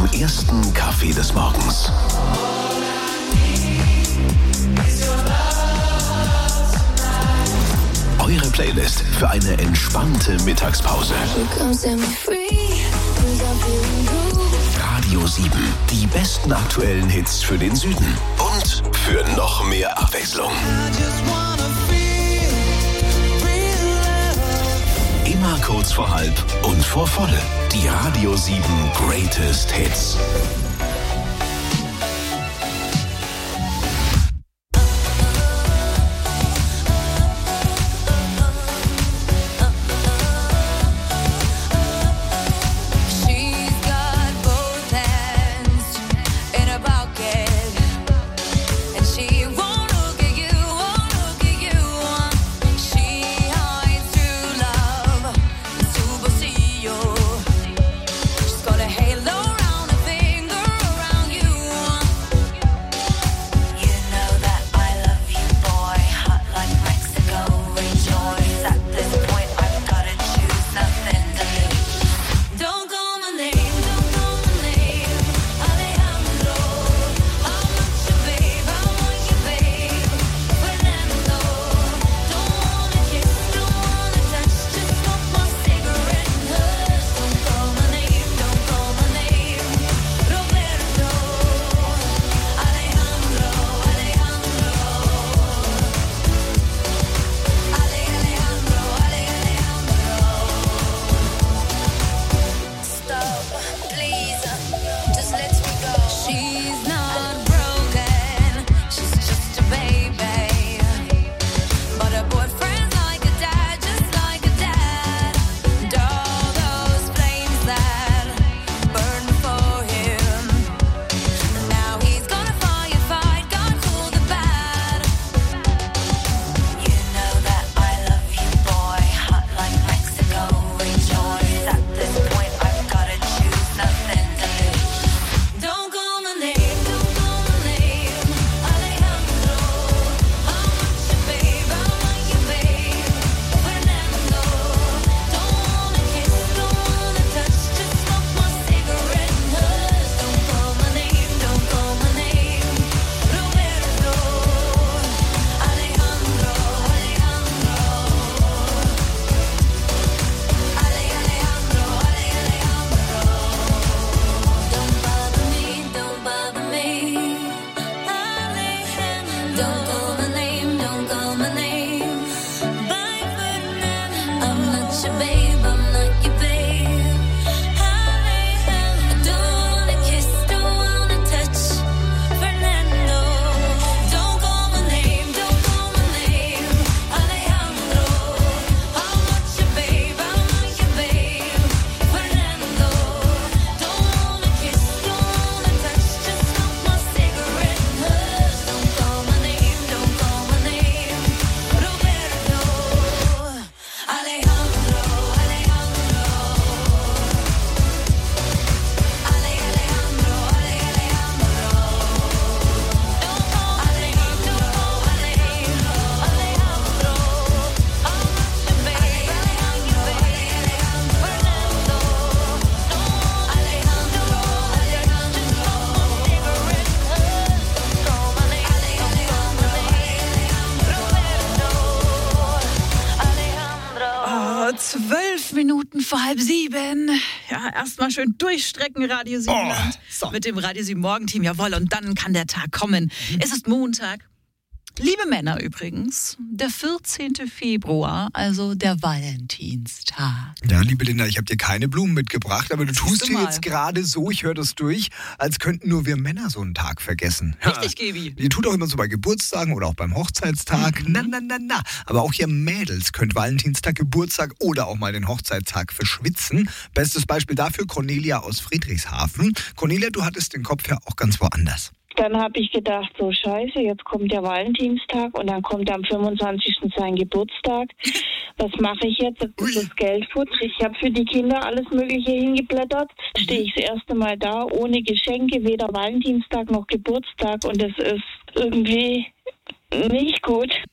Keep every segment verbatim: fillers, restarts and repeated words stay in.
zum ersten Kaffee des Morgens. Eure Playlist für eine entspannte Mittagspause. Radio sieben, die besten aktuellen Hits für den Süden und für noch mehr Abwechslung. Immer kurz vor halb und vor voll. Die Radio sieben Greatest Hits. Zwölf Minuten vor halb sieben. Ja, erstmal schön durchstrecken, Radio sieben Oh, Land. so. Mit dem Radio sieben Morgenteam. Jawohl, und dann kann der Tag kommen. Mhm. Es ist Montag. Liebe Männer übrigens, der vierzehnten Februar, also der Valentinstag. Ja, liebe Linda, ich habe dir keine Blumen mitgebracht, aber du tust du dir mal. jetzt gerade so, ich höre das durch, als könnten nur wir Männer so einen Tag vergessen. Richtig, Gebi. Die tut auch immer so bei Geburtstagen oder auch beim Hochzeitstag. Mhm. Na, na, na, na. Aber auch ihr Mädels könnt Valentinstag, Geburtstag oder auch mal den Hochzeitstag verschwitzen. Bestes Beispiel dafür Cornelia aus Friedrichshafen. Cornelia, du hattest den Kopf ja auch ganz woanders. Dann habe ich gedacht, so scheiße, jetzt kommt der Valentinstag und dann kommt am fünfundzwanzigsten sein Geburtstag. Was mache ich jetzt? Jetzt ist das Geld futsch. Ich habe für die Kinder alles Mögliche hingeblättert. Stehe ich das erste Mal da, ohne Geschenke, weder Valentinstag noch Geburtstag, und das ist irgendwie nicht gut.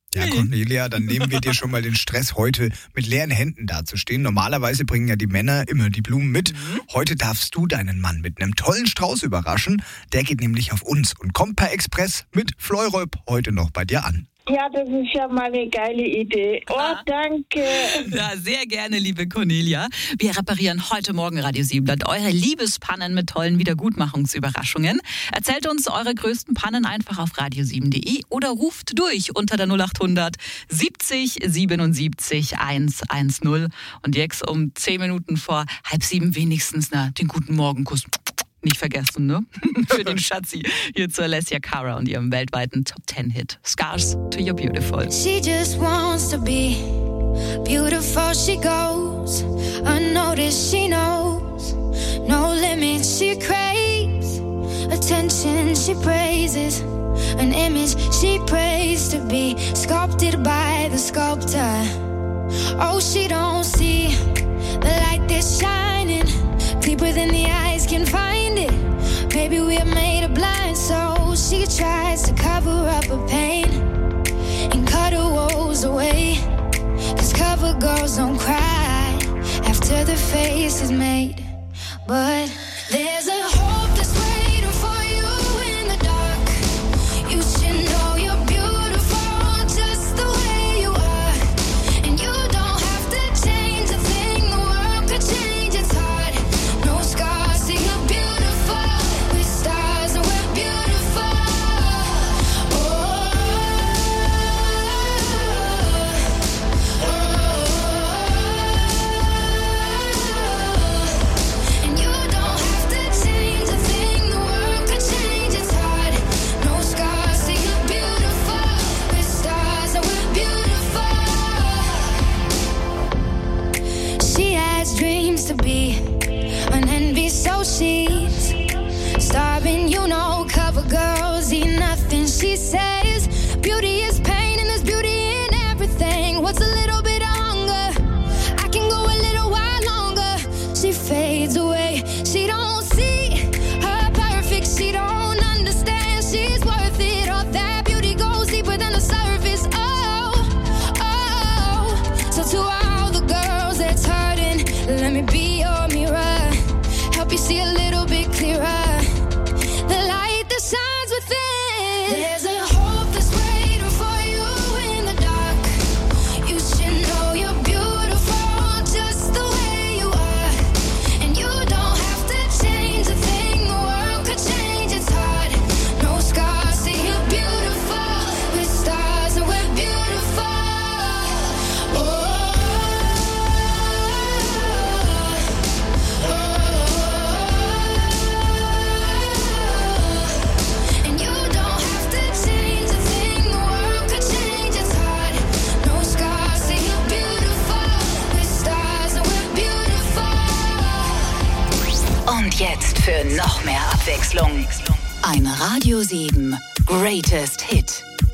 Ja, Cornelia, dann nehmen wir dir schon mal den Stress, heute mit leeren Händen dazustehen. Normalerweise bringen ja die Männer immer die Blumen mit. Mhm. Heute darfst du deinen Mann mit einem tollen Strauß überraschen. Der geht nämlich auf uns und kommt per Express mit Fleuröp heute noch bei dir an. Ja, das ist ja mal eine geile Idee. Oh, ah. danke. Ja, sehr gerne, liebe Cornelia. Wir reparieren heute Morgen Radio Siebenland eure Liebespannen mit tollen Wiedergutmachungsüberraschungen. Erzählt uns eure größten Pannen einfach auf radio sieben punkt de oder ruft durch unter der null acht hundert siebzig siebenundsiebzig hundertzehn. Und jetzt um zehn Minuten vor halb sieben wenigstens na, den guten Morgenkuss. Nicht vergessen, ne? Für den Schatzi. Hier zu Alessia Cara und ihrem weltweiten Top Ten Hit. Scars to Your Beautiful. She just wants to be beautiful. She goes unnoticed. She knows no limits. She craves attention. She praises an image she prays to be sculpted by the sculptor. Oh, she don't see the light that's shining deeper than the eyes can find it. Maybe we're made of blind souls. She tries to cover up her pain and cut her woes away. Cause cover girls don't cry after the face is made. But there's a hope that's waiting for you in the dark. You should know you're beautiful just the way you are. And you don't have to change a thing. The world could change, it's hard. No scars, see you're beautiful. With stars and we're beautiful. Oh, oh, oh. And you don't have to change a thing. The world could change, it's hard. No scars, see you're beautiful. With stars and we're beautiful. She has dreams to be an envy, so she's starving. You know, cover girls eat nothing. She says beauty is pain and there's beauty in everything. What's a little bit of hunger? I can go a little while longer. She fades away. She don't see her perfect. She don't understand she's worth it. All that beauty goes deeper than the surface. Oh, oh. So to all the girls that's hurting, let me be your mirror. Help you see a little bit clearer. The light that shines within. There's a hope that's waiting for you in the dark. You should know you're beautiful just the way you are. And you don't have to change a thing. The world could change, it's hard. No scars, see you're beautiful. With stars and we're beautiful. Oh, oh, oh. And you don't have to change a thing. The world could change, it's hard. No scars, see you're beautiful. With stars and we're beautiful. Und jetzt für noch mehr Abwechslung. Ein Radio sieben Greatest Hit.